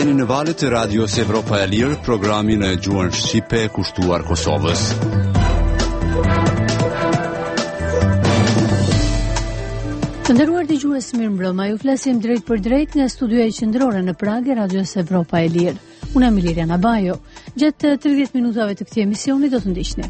jeni në valët e Radios Evropa e Lirë, programin e gjuhën shqipe kushtuar Kosovës. Të nderuar dëgjues, mirëmbrëma. Ju flasim drejt për drejt nga studioja qendrore në Prag e Radios Evropa e Lirë. Unë jam Liliana Bajo. Gjatë 30 minutave të këtij emisioni do të ndiqni.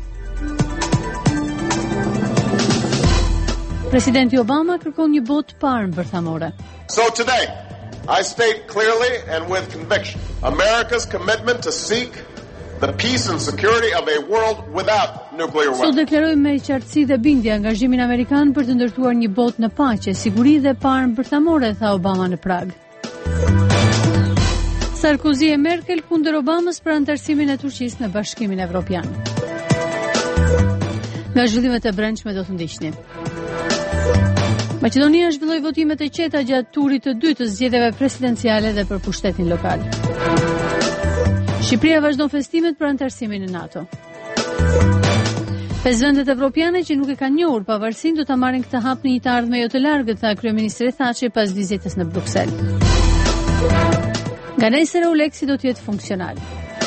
Presidenti Obama kërkon një botë parë bërthamore. So today, I state clearly and with conviction America's commitment to seek the peace and security of a world without nuclear weapons. Sot deklaroj me qartësi dhe bindje angazhimin amerikan për të ndërtuar një botë në paqe, siguri dhe parë bërthamore, tha Obama në Prag. Sarkozy e Merkel kundër Obamës për anëtarësimin e Turqisë në Bashkimin Evropian. Nga zhvillimet e brendshme do të ndiqni. Maqedonia zhvilloi votimet e qeta gjatë turit të dytë të zgjedhjeve presidenciale dhe për pushtetin lokal. Shqipëria vazhdon festimet për anëtarësimin në NATO. 5 vendet evropiane që nuk e kanë njohur pavarësinë do ta marrin këtë hap në një të ardhme jo të largët, tha kryeministri Thaçi pas vizitës në Bruksel. Nga nesër Ulexi do të jetë funksional.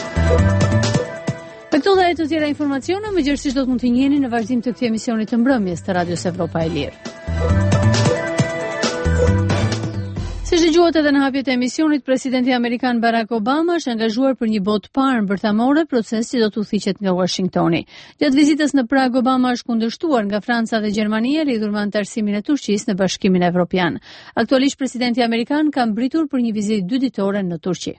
Për këto dhe e të tjera informacione, më gjërësisht do të mund të njeni në vazhdim të këtij emisioni të mbrëmjes të Radios Evropa e Lirë. Si dëgjuat edhe në hapjet e emisionit, presidenti amerikan Barack Obama është angazhuar për një botë parë bërthamore, proces që do të udhëhiqet nga Washingtoni. Gjatë vizitës në Prag, Obama është kundërshtuar nga Franca dhe Gjermania lidhur me anëtarësimin e Turqisë në Bashkimin Evropian. Aktualisht presidenti amerikan ka mbritur për një vizitë 2 ditore në Turqi.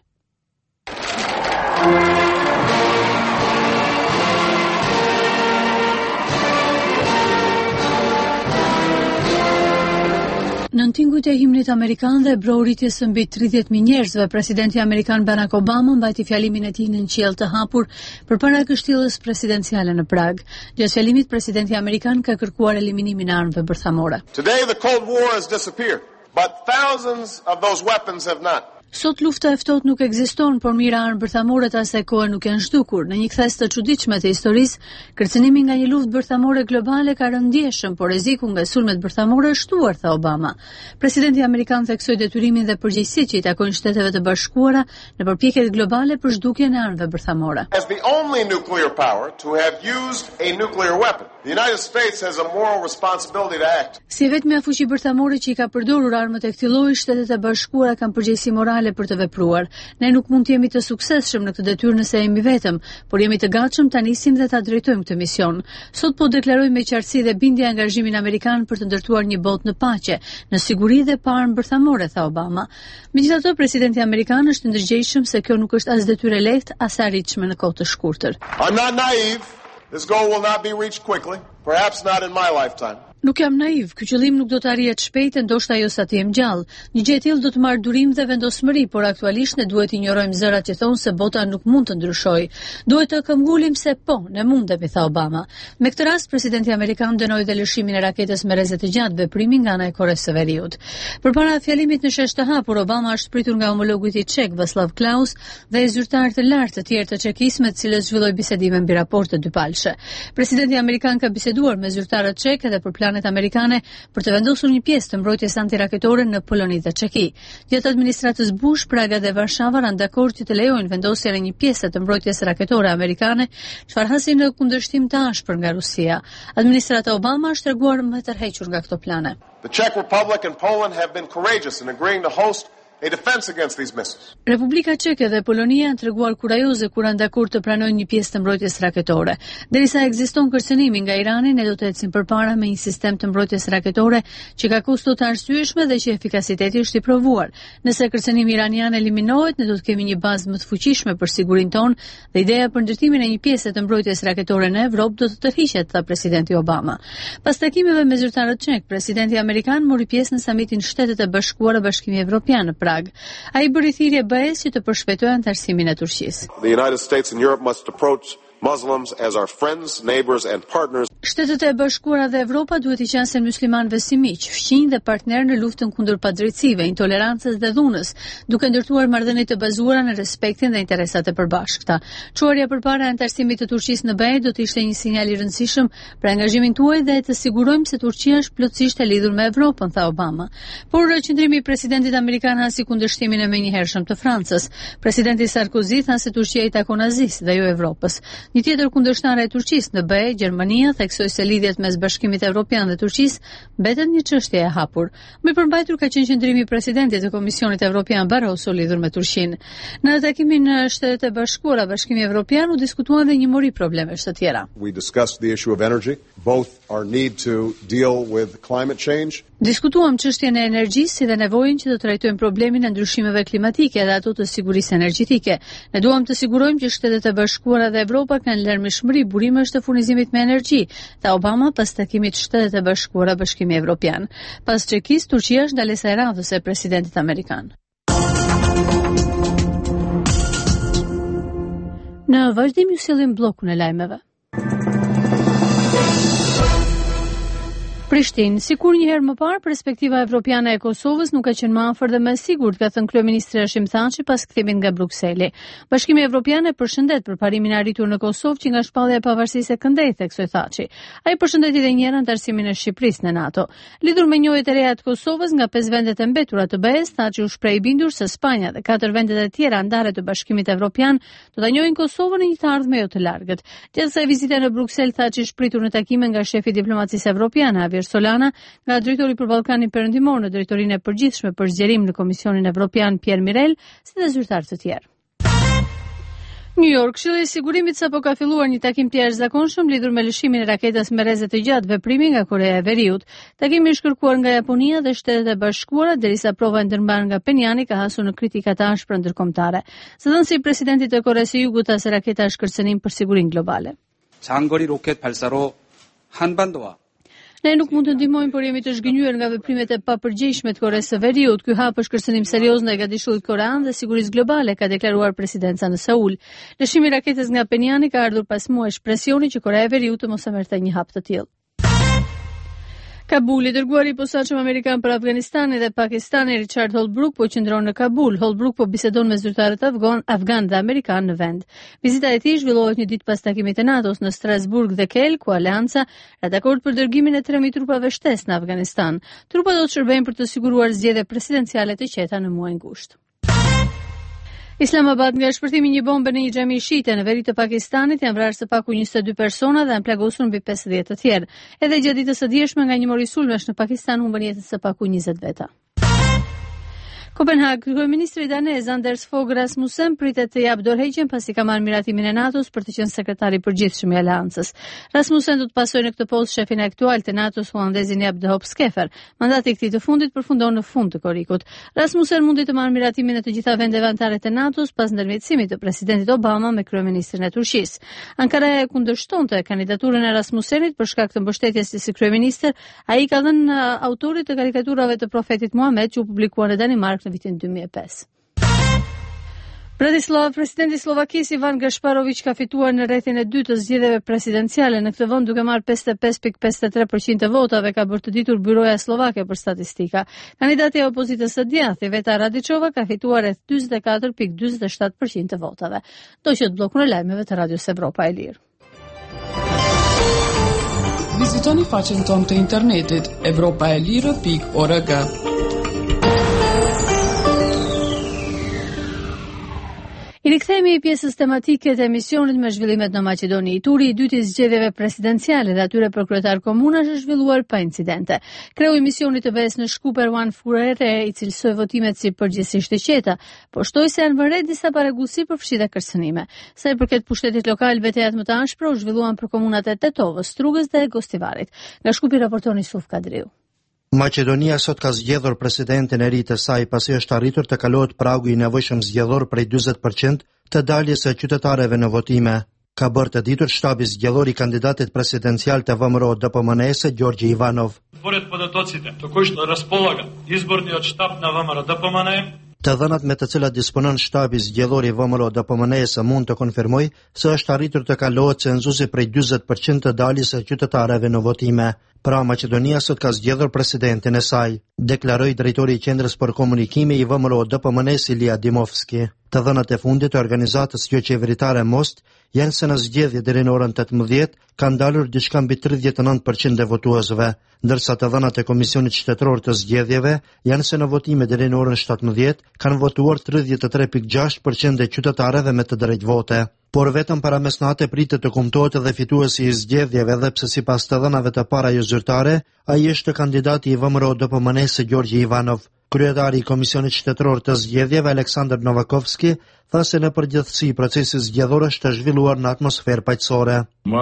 Në tingujt e himnit amerikan dhe broritjes së mbi 30.000 njerëzve, presidenti amerikan Barack Obama mbajti fjalimin e tij në një qiell të hapur përpara kështjellës presidenciale në Prag. Gjatë fjalimit, presidenti amerikan ka kërkuar eliminimin e armëve bërthamore. Today the Cold War has disappeared, but thousands of those weapons have not. Sot lufta e ftohtë nuk ekziston, por mira armë bërthamore të asaj kohe nuk janë zhdukur. Në një kthes të çuditshme të historisë, kërcënimi nga një luftë bërthamore globale ka rënë ndjeshëm, por rreziku nga sulmet bërthamore është shtuar, tha Obama. Presidenti amerikan theksoi detyrimin dhe përgjegjësitë që i takojnë Shteteve të Bashkuara në përpjekjet globale për zhdukjen e armëve bërthamore. As the only nuclear power to have used a nuclear weapon, the United States has a moral responsibility to act. Si vetmja fuqi bërthamore që i ka përdorur armët e këtij lloji, Shtetet e Bashkuara kanë përgjegjësi morale për të vepruar. Ne nuk mund të jemi të suksesshëm në këtë detyrë nëse jemi vetëm, por jemi të gatshëm ta nisim dhe ta drejtojmë këtë mision. Sot po deklaroj me qartësi dhe bindje angazhimin amerikan për të ndërtuar një botë në paqe, në siguri dhe pa armë bërthamore, tha Obama. Megjithatë, presidenti amerikan është i ndërgjegjshëm se kjo nuk është as detyrë e lehtë as e arritshme në kohë të shkurtër. I'm not naive. This goal will not be reached quickly, perhaps not in my lifetime. Nuk jam naiv, ky qëllim nuk do të arrihet shpejt, ndoshta jo sa të jem gjallë. Një gjë e tillë do të marrë durim dhe vendosmëri, por aktualisht ne duhet injorojmë zërat që thonë se bota nuk mund të ndryshojë. Duhet të këmbgulim se po, ne mundemi, tha Obama. Me këtë rast, presidenti amerikan dënoi dhe lëshimin e raketës me rrezet të gjatë, veprimi nga ana e Koreas së Veriut. Përpara fjalimit në shesh të hapur, Obama është pritur nga homologu i tij çek, Václav Klaus, dhe zyrtarë të lartë të tjerë të çekisë me të cilët zhvilloi bisedime mbi raporte dypalshe. Presidenti amerikan ka biseduar me zyrtarët çek edhe për amerikane për të vendosur një pjesë të mbrojtjes antiraketore në Poloni dhe Çeki. Gjatë administratës Bush, Praga dhe Varshava kanë dakord që të lejojnë vendosjen e një pjese të mbrojtjes raketore amerikane, çfarë hasi në kundërshtim të ashpër nga Rusia. Administrata Obama është treguar më tërhequr nga këto plane. The Czech Republic and Poland have been courageous in agreeing to host a defense against these missiles. Republika Çeke dhe Polonia kanë treguar kurajoze kur kanë dakord të pranojnë një pjesë të mbrojtjes raketore. Derisa ekziston kërcënimi nga Irani, ne do të ecim përpara me një sistem të mbrojtjes raketore që ka kusto të arsyeshme dhe që efikasiteti është i provuar. Nëse kërcënimi iranian eliminohet, ne do të kemi një bazë më të fuqishme për sigurinë tonë dhe ideja për ndërtimin e një pjese të mbrojtjes raketore në Evropë do të tërhiqet, tha presidenti Obama. Pas takimeve me zyrtarët çek, presidenti amerikan mori pjesë në samitin Shtetet e Bashkuara Bashkimi Evropian në Prag. Ai bëri thirrje BE-s që të përshpejtojë anëtarësimin e Turqisë. The United States and Europe must approach Muslims as our friends, neighbors and partners. Shtetet e Bashkuara dhe Evropa duhet i qenë muslimanëve si miq, fqinj dhe partner në luftën kundër padrejtësive, intolerancës dhe dhunës, duke ndërtuar marrëdhënie të bazuara në respektin dhe interesat e përbashkëta. Çuarja përpara antarësimit të Turqisë në BE do të ishte një sinjal i rëndësishëm për angazhimin tuaj dhe të sigurojmë se Turqia është plotësisht e lidhur me Evropën, tha Obama. Por qëndrimi i presidentit amerikan hasi kundërshtimin e menjëhershëm të Francës. Presidenti Sarkozy tha se Turqia i takon Azisë dhe jo Evropës. Një tjetër kundërshtare e Turqisë në BE, Gjermania, theksoi se lidhjet mes Bashkimit Evropian dhe Turqisë mbetet një çështje e hapur. Më i përmbajtur ka qenë qëndrimi i presidentit të Komisionit Evropian Barroso lidhur me Turqinë. Në takimin në Shtetet e Bashkuara, Bashkimi Evropian u diskutuan dhe një mori problemesh të tjera. We discussed the issue of energy, both our need to deal with climate change. Diskutuam çështjen e energjisë si dhe nevojën që të trajtojmë problemin e ndryshimeve klimatike dhe ato të sigurisë energjetike. Ne duam të sigurojmë që Shtetet e Bashkuara dhe Evropa kanë larmishmëri burimesh të furnizimit me energji, tha Obama pas takimit Shtetet e Bashkuara Bashkimi Evropian. Pas Çekisë, Turqia është ndalesa e radhës e presidentit amerikan. Në vazhdim ju sillim bllokun e lajmeve. Prishtinë, sikur një herë më parë, perspektiva evropiane e Kosovës nuk ka qenë më afër dhe më e sigurt, ka thënë kryeministri Hashim Thaçi pas kthimit nga Brukseli. Bashkimi Evropian e përshëndet përparimin e arritur në Kosovë që nga shpallja e pavarësisë e këndej, theksoi Thaçi. Ai përshëndeti edhe një herë antarësimin e Shqipërisë në NATO. Lidhur me njëjtët e reja të Kosovës nga 5 vendet e mbetura të BE-s, Thaçi u shpreh i bindur se Spanja dhe 4 vendet e tjera anëtare të Bashkimit Evropian do ta njohin Kosovën në një të ardhme jo të largët. Gjatë kësaj vizite në Bruksel, Thaçi shpritur në takime nga shefi i diplomacisë evropiane Solana, nga drejtori për Ballkanin Perëndimor në drejtorinë e përgjithshme për zgjerim në Komisionin Evropian Pierre Mirel, si dhe zyrtarë të tjerë. New York, Këshilli i Sigurimit sapo ka filluar një takim të jashtëzakonshëm lidhur me lëshimin e raketas me rreze të gjatë veprimi nga Korea e Veriut. Takimi është kërkuar nga Japonia dhe Shtetet e Bashkuara, derisa prova e ndërmarrë nga Penjani ka hasur në kritika të ashpra ndërkombëtare. Zëdhënësi i presidentit të Koreas së Jugut tha se raketa është kërcënim për sigurinë globale. 장거리 로켓 발사로 한반도와 Ne nuk mund të ndihmojmë, por jemi të zhgënjur nga veprimet e papërgjegjshme të Koreas së Veriut. Ky hap është kërcënim serioz ndaj Gadishullit korean dhe sigurisë globale, ka deklaruar presidenca në Seul. Lëshimi i raketës nga Penjani ka ardhur pas muajsh presioni që Korea e Veriut të mos e merrte një hap të tillë. Kabul, i dërguari i posaçëm amerikan për Afganistanin dhe Pakistanin Richard Holbrooke po qëndron në Kabul. Holbrooke po bisedon me zyrtarët afgan dhe amerikan në vend. Vizita e tij zhvillohet një ditë pas takimit të NATO-s në Strasburg dhe Kiel, ku Aleanca ka dakord për dërgimin e 3000 trupave shtesë në Afganistan. Trupat do të shërbejnë për të siguruar zgjedhje presidenciale të qeta në muajin gusht. Islamabad, nga shpërthimi një bombe në një xhami shite në veri të Pakistanit, janë vrarë së paku 22 persona dhe janë plagosur mbi 50 të tjerë. Edhe gjatë ditës së dieshme nga një mori sulmesh në Pakistan humbën jetën së paku 20 veta. Kopenhag, kryeministri danez Anders Fogh Rasmussen pritet të japë dorëheqjen pasi ka marrë miratimin e NATO-s për të qenë sekretari i përgjithshëm i aleancës. Rasmussen do të pasojë në këtë postë shefin aktual të NATO-s holandezin Jaap de Hoop Scheffer. Mandati i këtij të fundit përfundon në fund të korrikut. Rasmussen mundi të marrë miratimin e të gjitha vendeve anëtare të NATO-s pas ndërmjetësimit të presidentit Obama me kryeministrin e Turqisë. Ankara e kundërshtonte kandidaturën e Rasmussenit për shkak të mbështetjes së kryeministër. Ai ka dhënë autorit të karikaturave të profetit Muhammed që u publikuan në Danimark në vitin 2005. Bratislav, presidenti i Slovakisë Ivan Gašparović ka fituar në rrethin e dytë të zgjedhjeve presidenciale në këtë vend duke marrë 55.53% të votave, ka bërë të ditur Byroja Slovake për Statistika. Kandidati i opozitës së djathtë Iveta Radićova ka fituar rreth 44.47% të votave. Do qoftë bllokun e lajmeve të Radios Evropa e Lirë. Vizitoni faqen tonë të internetit europaelire.org. I rikthehemi i pjesës tematike të emisionit me zhvillimet në Maqedoni. Turi i dytë i zgjedhjeve presidenciale dhe atyre për kryetar komunash është zhvilluar pa incidente. Kreu i misionit të BE-s në Shkup Erwan Furere i cilësoi votimet si përgjithsisht të qeta, por shtoi se janë vënë re disa paragjysi për fshitje kërcënime. Sa i përket pushtetit lokal, betejat më të ashpra u zhvilluan për komunat e Tetovës, Strugës dhe Gostivarit. Nga Shkupi raporton Yusuf Kadriu. Maqedonia sot ka zgjedhur presidentin e ri të saj pasi është arritur të kalohet pragu i nevojshëm zgjedhor prej 40% të daljes së qytetarëve në votime. Ka bërë të ditur shtabi zgjedhor i kandidatit presidencial të VMRO DPMNE-s Gjorgji Ivanov. Според податоците, тој што располага изборниот штаб на ВМРО DPMNE, Të dhënat me të cilat disponon shtabi zgjedhor i VMRO DPMNE-s mund të konfirmoj se është arritur të kalohet cenzusi prej 40% të daljes së qytetarëve në votime. Pra, Maqedonia sot ka zgjedhur presidentin e saj, deklaroi drejtori i Qendrës për Komunikime i VMRO DPMNE-s Ilia Dimovski. Të dhënat e fundit të organizatës jo qeveritare Most janë se në zgjedhje deri në orën 18 kanë dalur diçka mbi 39% e votuesve, ndërsa të dhënat e Komisionit Shtetëror të Zgjedhjeve janë se në votime deri në orën 17 kanë votuar 33.6% e qytetarëve me të drejtë vote. Por vetëm para mesnate pritet të kumtohet edhe fituesi i zgjedhjeve, dhe pse sipas të dhënave të para jo zyrtare, ai është kandidati i VMRO DPMNE-s Gjorgji Ivanov. Kryetari i Komisionit Shtetëror të Zgjedhjeve Aleksandar Novakovski tha se në përgjithësi procesi zgjedhor është zhvilluar në atmosferë paqësore.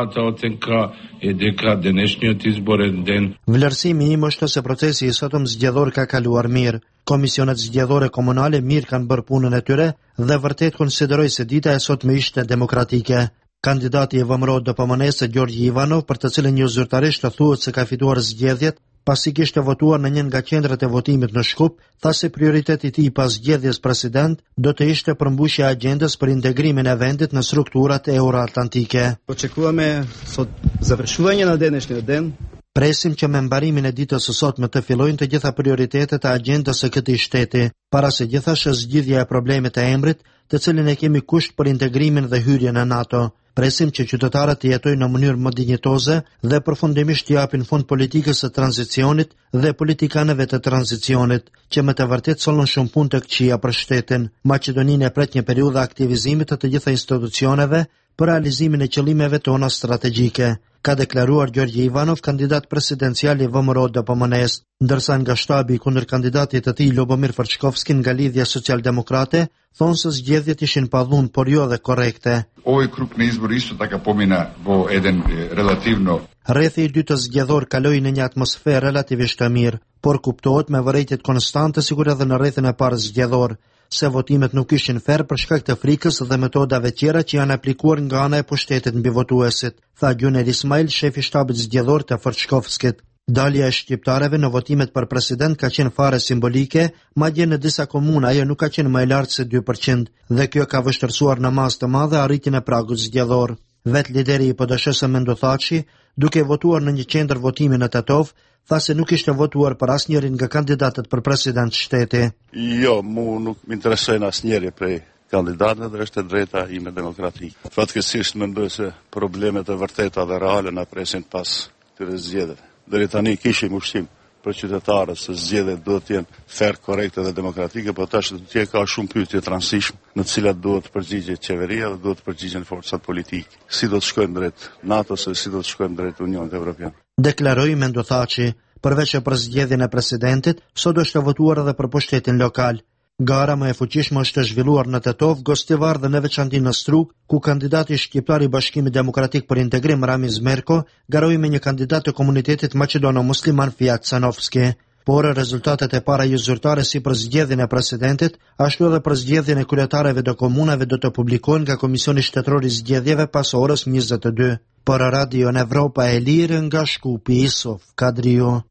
Vlerësimi im është se procesi i sotëm zgjedhor ka kaluar mirë. Komisionet zgjedhore komunale mirë kanë bërë punën e tyre dhe vërtet konsideroj se dita e sotme ishte demokratike. Kandidati i VMRO DPMNE-s Gjorgji Ivanov, për të cilën një zyrtarisht thuhet se ka fituar zgjedhjet pasi kishte votuar në një nga qendrat e votimit në Shkup, tha se prioriteti i tij pas zgjedhjes president do të ishte përmbushja e agjendës për integrimin e vendit në strukturat euroatlantike. Očekujeme sot završuvanje na današnji dan. Presim që me mbarimin e ditës së sotme të fillojnë të gjitha prioritetet e agjendës së këtij shteti, para se gjithashtu zgjidhja e problemit të emrit, të cilin e kemi kusht për integrimin dhe hyrjen në NATO. Presim që qytetarët të jetojnë në mënyrë më dinjitoze dhe përfundimisht të japin fund politikës së tranzicionit dhe politikanëve të tranzicionit, që me të vërtet sollën shumë punë të këqija për shtetin. Maqedoninë e pret një periudhë aktivizimit të gjitha institucioneve për realizimin e qëllimeve tona strategjike, ka deklaruar Gjorgji Ivanov, kandidat presidencial i VMRO DPMNE-s, ndërsa nga shtabi kundër kandidatit të tij Lubomir Frçkovski nga Lidhja Socialdemokrate thonë se zgjedhjet ishin pa dhunë, por jo dhe korrekte. Ovaj krug në izbor isto taka pomina vo eden relativno. Rrethi i dytë zgjedhor kaloi në një atmosferë relativisht të mirë, por kuptohet me vërejtjet konstante sikur edhe në rrethin e parë zgjedhor, se votimet nuk ishin fair për shkak të frikës dhe metodave tjera që janë aplikuar nga ana e pushtetit mbi votuesit, tha Gjuner Ismail, shefi shtabit zgjedhor të Frçkovskit. Dalja e shqiptarëve në votimet për president ka qenë fare simbolike, madje në disa komuna ajo nuk ka qenë më e lartë se 2%, dhe kjo ka vështërsuar në masë të madhe arritjen e pragut zgjedhor. Vet lideri i PDSH-s Mendo Thaçi, duke votuar në një qendër votimi në Tetov, tha se nuk ishte votuar për asnjërin nga kandidatët për president shteti. Jo, mu nuk më interesojnë asnjëri prej kandidatëve dhe është e drejta ime demokratike. Fatkeqësisht mendoj se problemet e vërteta dhe reale na presin pas këtyre zgjedhjeve. Deri tani kishim ushqim për qytetarët se zgjedhjet duhet të jenë fair, korrekte dhe demokratike, por tash do ka shumë pyetje të rëndësishme në të cilat duhet të përgjigjet qeveria dhe duhet të përgjigjen forcat politike. Si do të shkojmë drejt NATO, se si do të shkojmë drejt Unionit Evropian. Deklaroi Mendo Thaçi, përveç për zgjedhjen e presidentit, sot është votuar edhe për pushtetin lokal. Gara më e fuqishme është zhvilluar në Tetov, Gostivar dhe në veçanti në Strug, ku kandidati shqiptar i Bashkimit Demokratik për Integrim Ramiz Merko garoi me një kandidat të komunitetit maqedono-musliman Fiat Sanovski. Por rezultatet e para zyrtare si për zgjedhjen e presidentit, ashtu edhe për zgjedhjen e kryetarëve të komunave do të publikohen nga Komisioni Shtetëror i Zgjedhjeve pas orës 22. Për Radio Evropa e Lirë nga Shkupi, Isof Kadriu.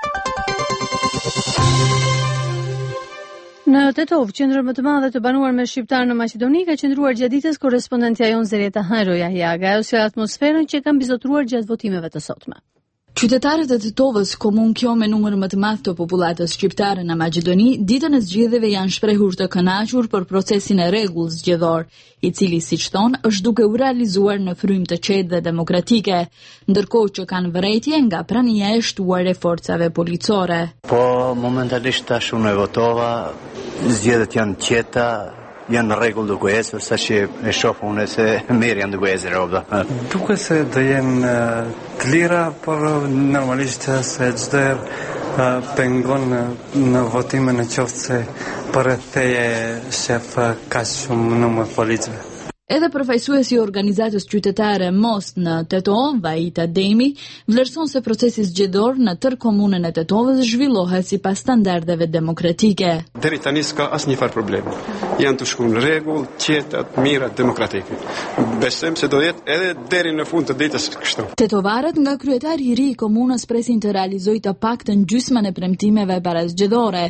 Në Tetov, qendra më të madhe të banuar me shqiptar në Maqedoni, ka qëndruar gjatë ditës korrespondentja jon Zereta Hajroja Jaga, ajo se atmosferën që kanë bizotruar gjatë votimeve të sotme. Qytetarët e Tetovës, komunë kjo me numër më të madh të popullatës shqiptare në Maqedoni, ditën e zgjedhjeve janë shprehur të kënaqur për procesin e rregull zgjedhor, i cili, siç thonë, është duke u realizuar në frym të qetë dhe demokratike, ndërkohë që kanë vërejtje nga prania e shtuar e forcave policore. Po, momentalisht tash unë e votova, zgjedhjet janë qeta, janë në rregull duke ecur, saqë e shoh unë se mirë janë duke ecur rroba. Duke se do jenë të lira, por normalisht se çdo pengon në votime në qoftë se për theje shef ka shumë numër policëve. Edhe përfaqësuesi i organizatës qytetare Most në Tetov, Vajita Demi, vlerëson se procesi zgjedhor në tërë komunën e Tetovës zhvillohet sipas standardeve demokratike. Deri tani s'ka asnjë farë problemi. Janë të shkuar në rregull, qeta, mira, demokratike. Besojmë se do jetë edhe deri në fund të ditës kështu. Tetovarët nga kryetari i ri i komunës presin të realizojë të paktën gjysmën e premtimeve para zgjedhore,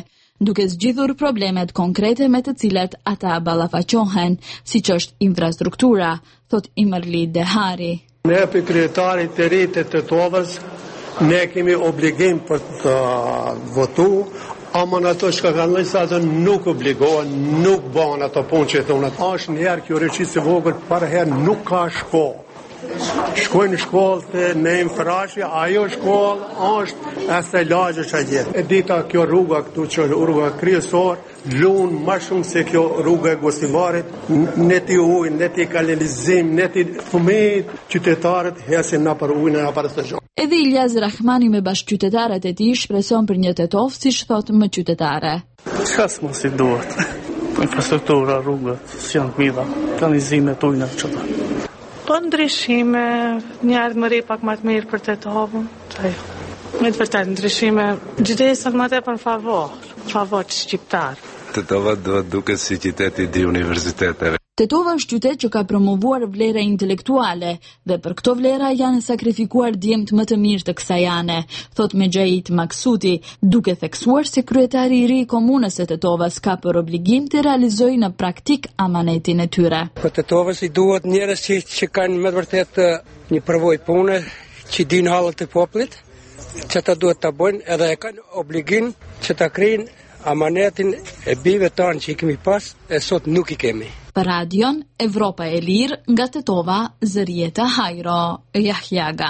duke zgjidhur problemet konkrete me të cilat ata ballafaqohen, siç është infrastruktura, thot Imerli Dehari. Ne për kryetarit të ri të Tetovës, ne kemi obligim për të votu, ama në ato që kanë lënë sa nuk obligohen, nuk bën ato punë që thonë. Është njerë kjo reqisë e vogël, para herë nuk ka shkollë. Shkojnë në shkollë të në infrashje, ajo shkollë është asaj lagje që gjithë. E dita kjo rruga këtu që rruga kryesor, lunë ma shumë se kjo rruga e Gosimarit, ne ti ujë, ne ti kanalizim, ne ti fëmijët, qytetarët hesin na për ujë, na për së gjohë. Edhe Ilyas Rahmani me bashkëqytetarët e tij shpreson për një Tetov, siç thotë më qytetare. Çka s'mos i duhet? Infrastruktura, rrugët, janë mira, kanalizimet, ujë, çfarë. Po ndryshime, një ardhmëri pak më të mirë për Tetovën. Me të vërtetë ndryshime, gjithsesi më tepër në favor të shqiptar. Tetova duhet duket si qyteti i universiteteve. Tetova është qytet që ka promovuar vlera intelektuale dhe për këto vlera janë sakrifikuar djemt më të mirë të kësaj ane, thot Mexhait Maksuti, duke theksuar se kryetari i ri i komunës së Tetovës ka për obligim të realizojë në praktik amanetin e tyre. Për Tetovës i duhet njerëz që kanë me vërtet një përvojë pune, që dinë hallet e popullit, që ata duhet ta bëjnë edhe e kanë obligim që ta krijnë amanetin e bijve tanë që i kemi pas e sot nuk i kemi. Për radion Evropa e Lirë nga Tetova, Zërieta Hajro, Jahjaga.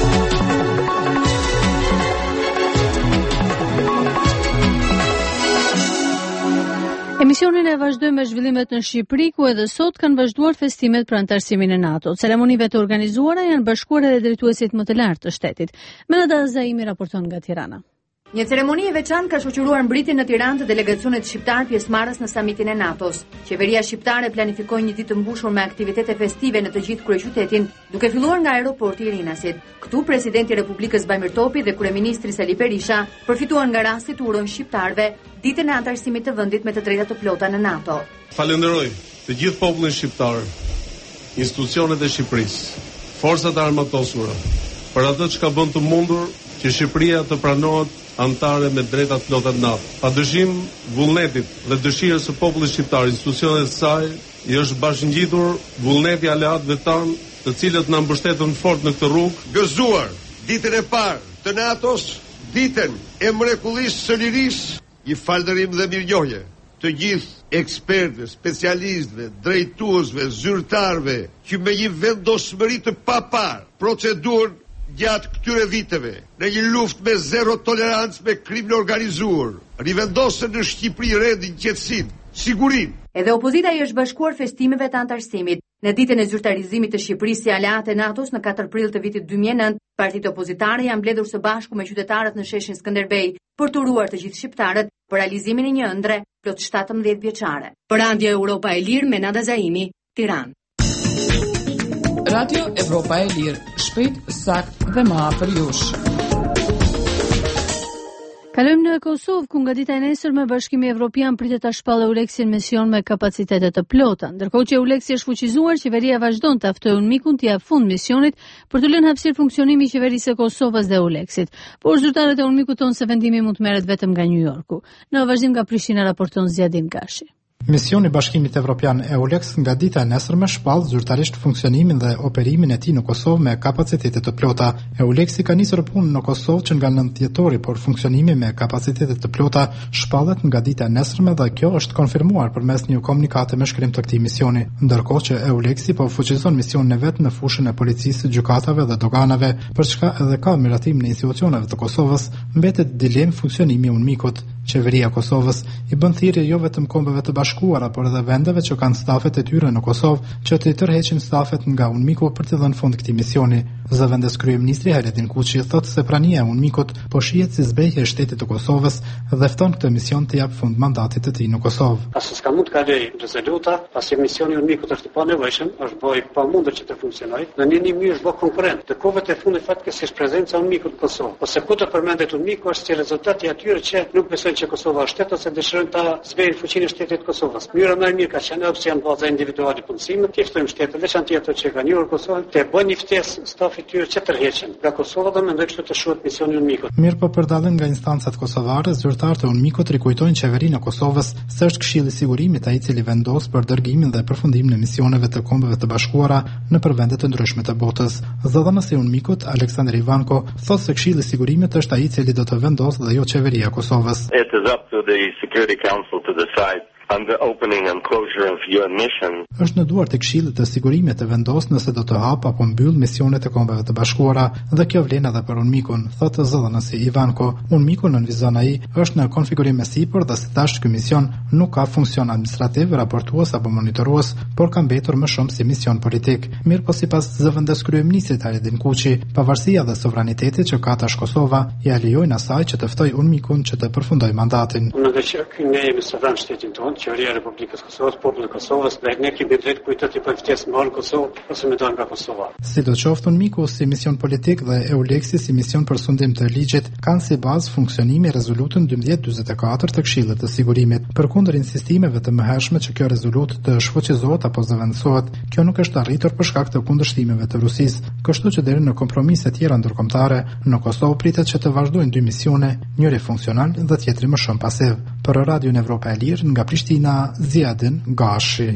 Emisionin e vazhdojmë me zhvillimet në Shqipëri, ku edhe sot kanë vazhduar festimet për anëtarësimin e NATO. Ceremonive të organizuara janë bashkuar edhe drejtuesit më të lartë të shtetit. Menada Zaimi raporton nga Tirana. Një ceremoni e veçantë ka shoqëruar mbritjen në Tiranë të delegacionit shqiptar pjesëmarrës në samitin e NATO-s. Qeveria shqiptare planifikoi një ditë të mbushur me aktivitete festive në të gjithë kryeqytetin, duke filluar nga aeroporti i Rinasit. Këtu presidenti i Republikës Bajmir Topi dhe kryeministri Sali Berisha përfituan nga rasti të urojnë shqiptarëve ditën e anëtarësimit të vendit me të drejtat të plota në NATO. Falenderoj të gjithë popullin shqiptar, institucionet e Shqipërisë, forcat armatosura për atë që ka bën të mundur që Shqipëria të pranohet antare me drejtat plota të NATO. Padyshim, vullnetit dhe dëshirës së popullit shqiptar, institucionet e saj, i është bashkëngjitur vullneti aleatëve tanë, të cilët na mbështetën fort në këtë rrugë. Gëzuar ditën e parë të NATO-s, ditën e mrekullisë së lirisë, i falënderim dhe mirënjohje të gjithë ekspertëve, specialistëve, drejtuesve, zyrtarëve, që me një vendosmëri të papar procedurën gjatë këtyre viteve, në një luftë me zero tolerancë me krimin e organizuar, rivendosën në Shqipëri rendin, qetësinë, sigurinë. Edhe opozita i është bashkuar festimeve të anëtarësimit. Në ditën e zyrtarizimit të Shqipërisë si aleate e NATO-s në 4 prill të vitit 2009, partitë opozitare janë mbledhur së bashku me qytetarët në sheshin Skënderbej për të uruar të gjithë shqiptarët për realizimin e një ëndre plot 17 vjeçare. Për Radio Europa e Lirë, Menada Zaimi, Tiranë. Radio Evropa e Lirë, shpejt, sakt dhe më afër jush. Kalojmë në Kosovë, ku nga dita e nesërme Bashkimi Evropian pritet ta shpallë Euleksin mision me kapacitete të plota. Ndërkohë që Euleksi është fuqizuar, qeveria vazhdon të aftojë UNMIK-un t'i jap fund misionit për të lënë hapësirë funksionimi i qeverisë së Kosovës dhe Euleksit. Por zyrtarët e UNMIK-ut thonë se vendimi mund të merret vetëm nga New Yorku. Në vazhdim nga Prishtina raporton Zjadin Gashi. Misioni i Bashkimit Evropian EULEX nga dita e nesërme shpall zyrtarisht funksionimin dhe operimin e tij në Kosovë me kapacitete të plota. EULEX-i ka nisur punën në Kosovë që nga 9 dhjetori, por funksionimi me kapacitete të plota shpallet nga dita e nesërme dhe kjo është konfirmuar përmes një komunikate me shkrim të këtij misioni. Ndërkohë që EULEX-i po fuqizon misionin e vet në fushën e policisë, gjykatave dhe doganave, për çka edhe ka miratim në institucioneve të Kosovës, mbetet dilem funksionimi i UNMIK-ut. Qeveria e Kosovës i bën thirrje jo vetëm kombeve të bashkuara, por edhe vendeve që kanë stafet e tyre në Kosovë që të tërheqin stafet nga UNMIK-u për të dhënë fund këtij misioni. Zëvendës kryeministri Hajredin Kuçi thotë se prania e UNMIK-ut po shihet si zbehje e shtetit të Kosovës dhe fton këtë mision të jap fund mandatit të tij në Kosovë. Pasi s'ka mund të kaloj rezoluta, pasi misioni i UNMIK-ut është i panevojshëm, është bëj pamundur që të funksionojë, në një mënyrë është bë konkurrent. Të kohët e fundit fatkeqësisht prezenca e UNMIK-ut në Kosovë, ose ku të përmendet UNMIK-u është si rezultati i atyre që nuk besojnë që Kosova është shtet ose dëshirojnë ta zbejnë fuqinë e shtetit të Kosovës. Mënyra më e mirë ka qenë opsion baza individuale punësimit, të ftojmë shtetet veçantë ato që kanë njohur Kosovën, të bëjnë një ftesë stafit tyre që tërheqen nga Kosova dhe mendoj kështu të shohet misioni i UNMIK-ut. Mirë po për dallim nga instancat kosovare, zyrtarët e UNMIK-ut rikujtojnë qeverinë e Kosovës se është Këshilli i Sigurimit ai i cili vendos për dërgimin dhe përfundimin e misioneve të Kombeve të Bashkuara nëpër vende të ndryshme të botës. Zëdhënësi i UNMIK-ut, Aleksandr Ivanko, thotë se Këshilli i Sigurimit është ai i cili do të vendosë dhe jo qeveria e Kosovës. It is up to the Security Council to decide on the opening and closure of UN mission. Është në duart e Këshillit të Sigurimit të vendosë nëse do të hap apo mbyll misionet e Kombeve të Bashkuara dhe kjo vlen edhe për UNMIK-un, thotë zëdhënësi Ivanko. UNMIK-u nënvizon ai është në konfigurim me sipër dhe si thash ky mision nuk ka funksion administrativ, raportues apo monitorues, por ka mbetur më shumë si mision politik. Mirë po sipas zëvendës kryeministrit Haridin Kuqi, pavarësia dhe sovranitetit që ka tash Kosova ja lejojnë asaj që të ftojë UNMIK-un që të përfundojë mandatin. Mendoj që ne jemi sovran shtetin tonë, qeveria e Republikës Kosovës, populli i Kosovës, dhe ne kemi drejt kujtët i bëjmë ftesë me Kosovë ose me dorë nga Kosova. Sidoqoftë UNMIK-u si mision politik dhe EULEX si mision për sundim të ligjit kanë si bazë funksionimi rezolutën 1244 të Këshillit të Sigurimit. Përkundër insistimeve të mëhershme që kjo rezolutë të shfuqizohet apo zëvendësohet, kjo nuk është arritur për shkak të kundërshtimeve të Rusisë, kështu që deri në kompromise tjera ndërkombëtare, në Kosovë pritet që të vazhdojnë dy misione, njëri funksional dhe tjetri më shumë pasiv. Për Radion Evropa e Lirë nga Prishtina, Ziadin Gashi.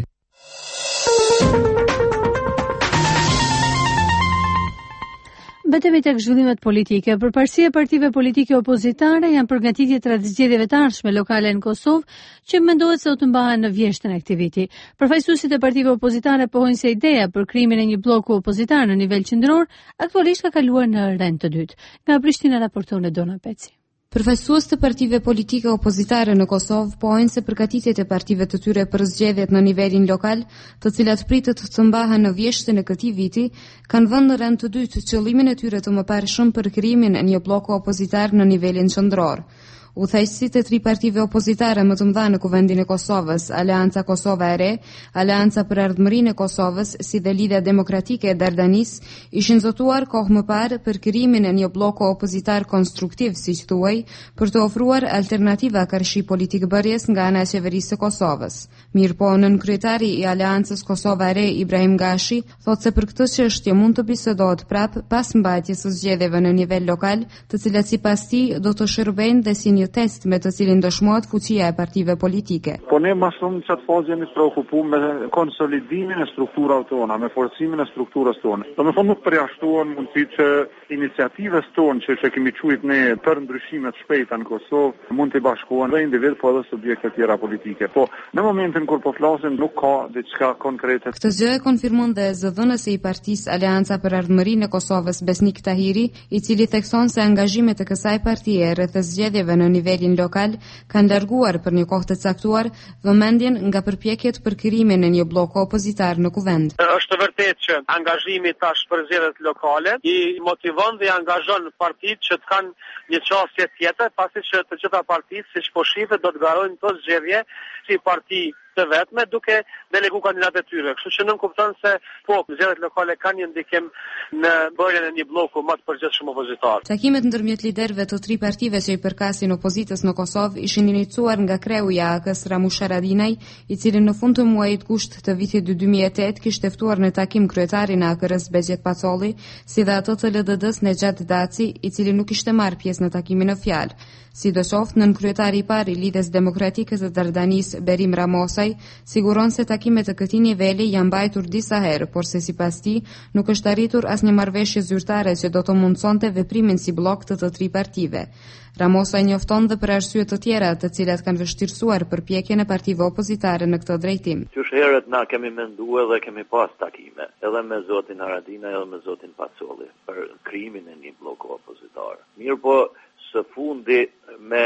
Mbetemi tek zhvillimet politike. Përparësia e partive politike opozitare janë përgatitjet rreth zgjedhjeve të ardhshme lokale në Kosovë, që mendohet se do të mbahen në vjeshtën e këtij viti. Përfaqësuesit e partive opozitare pohojnë se ideja për krijimin e një bloku opozitar në nivel qendror aktualisht ka kaluar në rend të dytë. Nga Prishtina raporton Dona Peci. Përfaqësues të partive politike opozitare në Kosovë pohojnë se përgatitjet e partive të tyre për zgjedhjet në nivelin lokal, të cilat pritet të mbahen në vjeshtën e këtij viti, kanë vënë në rend të dytë qëllimin e tyre të mëparshëm për krijimin e një bloku opozitar në nivelin qendror. Udhëheqësit e tri partive opozitare më të mëdha në Kuvendin e Kosovës, Aleanca Kosova e Re, Aleanca për Ardhmërinë e Kosovës, si dhe Lidhja Demokratike e Dardanis, ishin zotuar kohë më parë për krijimin e një bloku opozitar konstruktiv, siç thuaj, për të ofruar alternativa karshi politikbërjes nga ana e qeverisë së Kosovës. Mirëpo, nënkryetari i Aleancës Kosova e Re, Ibrahim Gashi, thotë se për këtë çështje mund të bisedohet prapë pas mbajtjes së zgjedhjeve në nivel lokal, të cilat sipas tij do të shërbejnë dhe si një test me të cilin dëshmohet fuqia e partive politike. Po ne më shumë çat fazë jemi të preokupuar me konsolidimin e strukturave tona, me forcimin e strukturës tonë. Domethënë nuk përjashtohen mundësitë që iniciativës tonë që kemi quajtur ne për ndryshime të shpejta në Kosovë mund të bashkohen dhe individ po edhe subjekte të tjera politike. Po në momentin kur po flasim nuk ka diçka konkrete. Këtë gjë e konfirmon dhe zëdhënësi i partisë Aleanca për Ardhmërinë e Kosovës, Besnik Tahiri, i cili thekson se angazhimet e kësaj partie rreth zgjedhjeve në nivelin lokal kanë larguar për një kohë të caktuar vëmendjen nga përpjekjet për krijimin e një bloku opozitar në kuvend. Është vërtet që angazhimi tash për zgjedhjet lokale i motivon dhe i angazhon partitë që të kanë një çështje tjetër, pasi që të gjitha partitë, siç po shihet, do të garojnë të zgjedhje si parti të vetme duke delegu kandidatë e tyre. Kështu që nën kupton se po zgjedhjet lokale kanë një ndikim në bërjen e një bloku më të përgjithshëm opozitar. Takimet ndërmjet liderëve të tri partive që i përkasin opozitës në Kosovë ishin iniciuar nga kreu i AK-s Ramush Haradinaj, i cili në fund të muajit gusht të vitit 2008 kishte ftuar në takim kryetarin e AK-s Bexhet Pacolli, si dhe ato të LDD-s Nexhat Daci, i cili nuk kishte marrë pjesë në takimin në fjalë. Sidoqoftë, nënkryetari i parë i Lidhjes Demokratike të Dardanis, Berim Ramosaj, siguron se takimet të këtij niveli janë mbajtur disa herë, por se sipas tij nuk është arritur asnjë marrëveshje zyrtare që do të mundsonte veprimin si blok të tri partive. Ramosaj njofton dhe për arsye të tjera, të cilat kanë vështirësuar përpjekjen e partive opozitare në këtë drejtim. Qysh herët na kemi menduar dhe kemi pas takime, edhe me zotin Haradinaj edhe me zotin Pacolli për krijimin e një bloku opozitar. Mirëpo së fundi me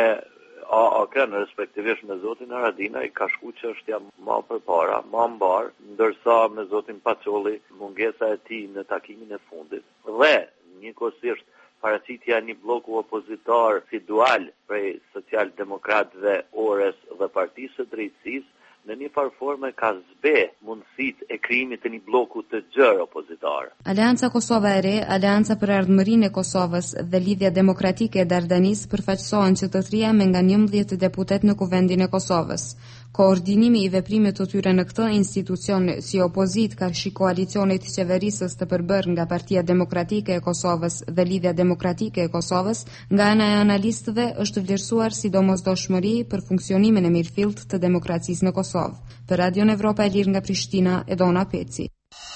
AAK-n, respektivisht me zotin Haradinaj, ka shku çështja më përpara, më mbar, ndërsa me zotin Pacolli mungesa e tij në takimin e fundit dhe njëkohësisht paraqitja një bloku opozitar si dual prej social-demokratëve, Orës dhe Partisë së Drejtësisë në një farë forme ka zbe mundësitë e krijimit të një bloku të gjerë opozitar. Aleanca Kosova e Re, Aleanca për Ardhmërinë e Kosovës dhe Lidhja Demokratike e Dardanisë përfaqësohen që të trija me nga 11 deputet në Kuvendin e Kosovës. Koordinimi i veprimit të tyre në këtë institucion si opozit karshi koalicionit qeverisës të përbërë nga Partia Demokratike e Kosovës dhe Lidhja Demokratike e Kosovës, nga ana e analistëve është vlerësuar si domosdoshmëri për funksionimin e mirëfillt të demokracisë në Kosovë. Për Radion Evropa e Lirë nga Prishtina, Edona Peci.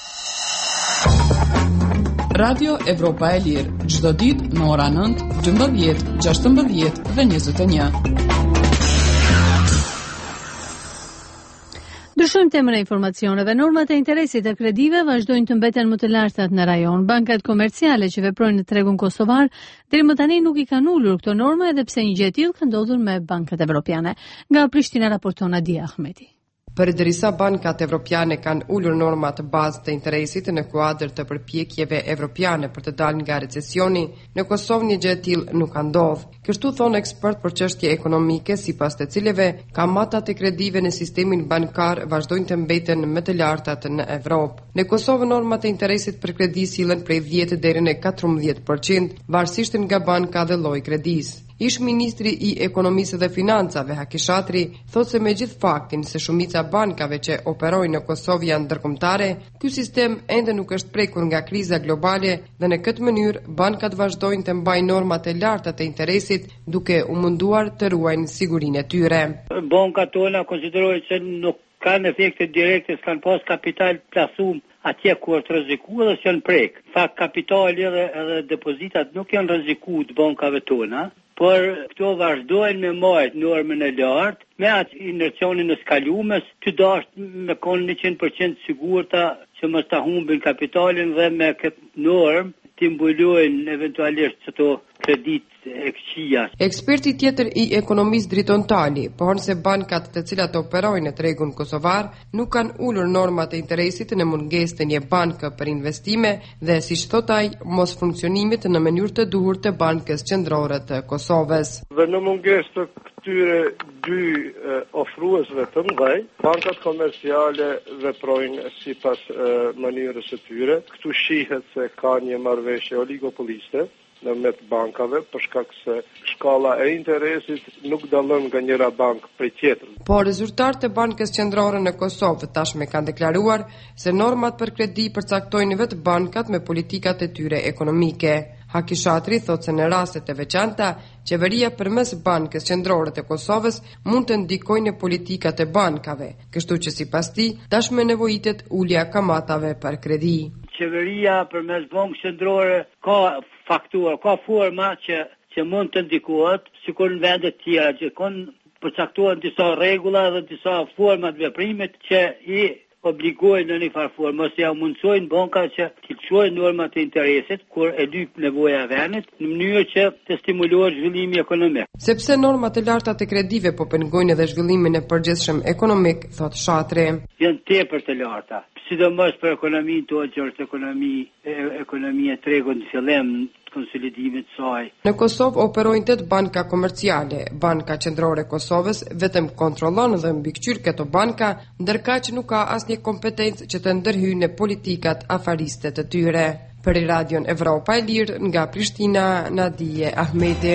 Radio Evropa e Lirë, çdo ditë në ora 9, 12, 16 dhe 21. Ndryshojmë temën e informacioneve. Normat e interesit e kredive vazhdojnë të mbeten më të lartat në rajon. Bankat komerciale që veprojnë në tregun kosovar deri më tani nuk I kanë ulur këto norma edhe pse një gjë e tillë ka ndodhur me bankat evropiane. Nga Prishtina raporton Adia Ahmeti. Përderisa bankat evropiane kanë ulur norma të bazë të interesit në kuadër të përpjekjeve evropiane për të dalë nga recesioni, në Kosovë një gjë e tillë nuk ka ndodhur. Kështu thon ekspert për çështje ekonomike, sipas të cilëve kamatat e kredive në sistemin bankar vazhdojnë të mbeten më të lartat në Evropë. Në Kosovë normat e interesit për kredi sillen prej 10 deri në 14%, varësisht nga banka dhe lloji kredisë. Ish ministri I ekonomisë dhe financave Haki Shatri thot se me gjithë faktin se shumica bankave që operojnë në Kosovë janë ndërkombëtare, ky sistem ende nuk është prekur nga kriza globale dhe në këtë mënyrë bankat vazhdojnë të mbajnë normat e larta të interesit duke u munduar të ruajnë sigurinë e tyre. Bankat tona konsiderojnë se nuk kanë efekte direkte, s'kan pas kapital plasum atje ku është rreziku dhe s'janë prek. Fakt kapitali edhe depozitat nuk janë rreziku të bankave tona, por këto vazhdojnë me marrë normën e lartë, me atë inercionin e skalumes, të dashtë me konë 100% sigurta që mos ta humbin kapitalin dhe me këtë normë të mbulojnë eventualisht çdo kredit e këqija. Eksperti tjetër I ekonomisë Driton Tali pohon se bankat të cilat operojnë në tregun kosovar nuk kanë ulur normat e interesit në mungesë të një banke për investime dhe siç thot ai, mos funksionimit në mënyrë të duhur të Bankës Qendrore të Kosovës. Dhe në mungesë të këtyre dy ofruesve të mëdhenj, bankat komerciale veprojnë sipas mënyrës së tyre. Këtu shihet se ka një marrëveshje oligopoliste në mes bankave për shkak se shkalla e interesit nuk dallon nga njëra bankë prej tjetrës. Por zyrtarët e Bankës Qendrore në Kosovë tashmë kanë deklaruar se normat për kredi përcaktojnë vetë bankat me politikat e tyre ekonomike. Haki Shatri thot se në raste të veçanta, qeveria përmes Bankës Qendrore të Kosovës mund të ndikojnë në politikat e bankave, kështu që sipas tij tashmë nevojitet ulja kamatave për kredi. Qeveria përmes Bankës Qendrore ka faktura, ka forma që mund të ndikohet, sikur në vende të tjera, që kanë përcaktuar disa rregulla dhe disa forma të veprimit që I obligojnë në një farë formë, ose ja mundsojnë banka që të çojnë normat e interesit kur e lyp nevoja e vendit në mënyrë që të stimulohet zhvillimi ekonomik. Sepse normat e larta të kredive po pengojnë edhe zhvillimin e përgjithshëm ekonomik, thot Shatri. Janë tepër të larta, sidomos për ekonominë tonë që është ekonomia e tregut në fillim konsolidimit saj. Në Kosovë operojnë 8 banka komerciale. Banka Qendrore e Kosovës vetëm kontrollon dhe mbikëqyr këto banka, ndërkaq nuk ka asnjë kompetencë që të ndërhyjë në politikat afariste të tyre. Për Radion Evropa e Lirë nga Prishtina, Nadije Ahmeti.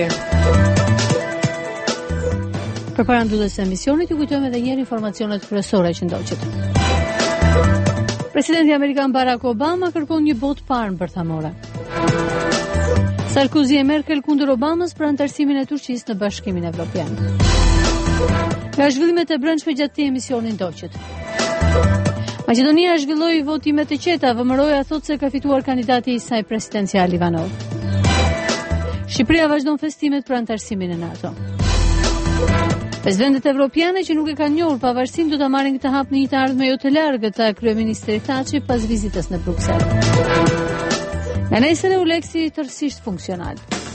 Përpara mbylljes së emisionit, ju kujtojmë edhe një herë informacionet kryesore që ndoqët. Presidenti Amerikan Barack Obama kërkon një botë parë bërthamore. Sarkozy e Merkel kundër Obamës për antarësimin e Turqisë në Bashkimin Evropian. Nga zhvillimet e brendshme gjatë këtij emisioni ndoqët. Maqedonia zhvilloi votime të qeta, VMRO-ja thotë se ka fituar kandidati I saj presidencial Ivanov. Shqipëria vazhdon festimet për antarësimin e NATO. Presidentet evropiane që nuk e kanë njohur pavarësinë do ta marrin këtë hap në një të ardhme jo të largët të kryeministrit Thaçi pas vizitës në Bruksel. Në nesër e Uleksi tërësisht funksional.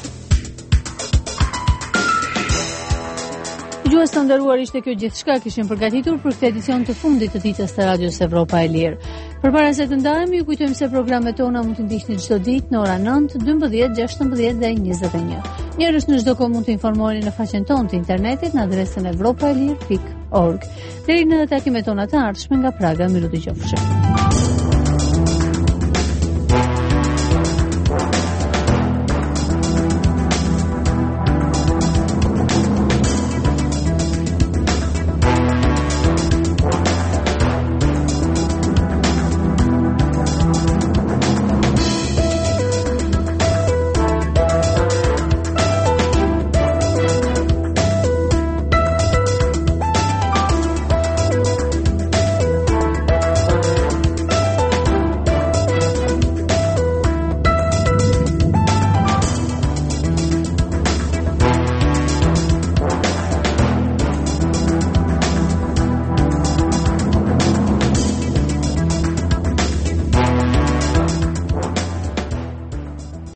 Dëgjues të nderuar, ishte kjo gjithçka kishim përgatitur për këtë edicion të fundit të ditës të Radios Evropa e Lirë. Përpara se të ndahemi, ju kujtojmë se programet tona mund të ndiqni çdo ditë në ora 9, 12, 16 dhe 21. Njerëz në çdo kohë mund të informoheni në faqen tonë të internetit në adresën evropaelir.org. Deri në takimet tona të ardhshme nga Praga, miru dëgjofshim.